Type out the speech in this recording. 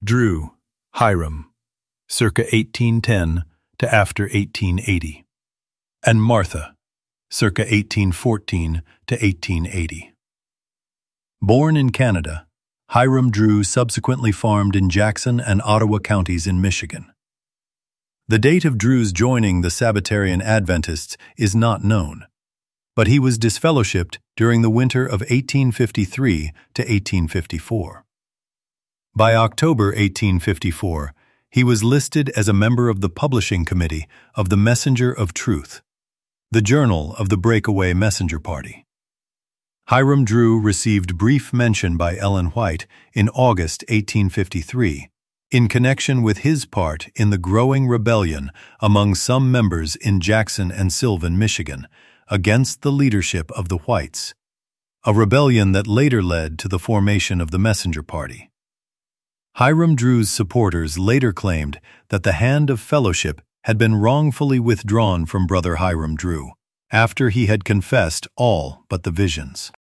Drew, Hiram, circa 1810 to after 1880, and Martha, circa 1814 to 1880. Born in Canada, Hiram Drew subsequently farmed in Jackson and Ottawa counties in Michigan. The date of Drew's joining the Sabbatarian Adventists is not known, but he was disfellowshipped during the winter of 1853 to 1854. By October 1854, he was listed as a member of the publishing committee of the Messenger of Truth, the journal of the breakaway messenger party. Hiram Drew received brief mention by Ellen White in August 1853 in connection with his part in the growing rebellion among some members in Jackson and Sylvan, Michigan, against the leadership of the Whites, a rebellion that later led to the formation of the Messenger Party. Hiram Drew's supporters later claimed that the hand of fellowship had been wrongfully withdrawn from Brother Hiram Drew after he had confessed all but the visions.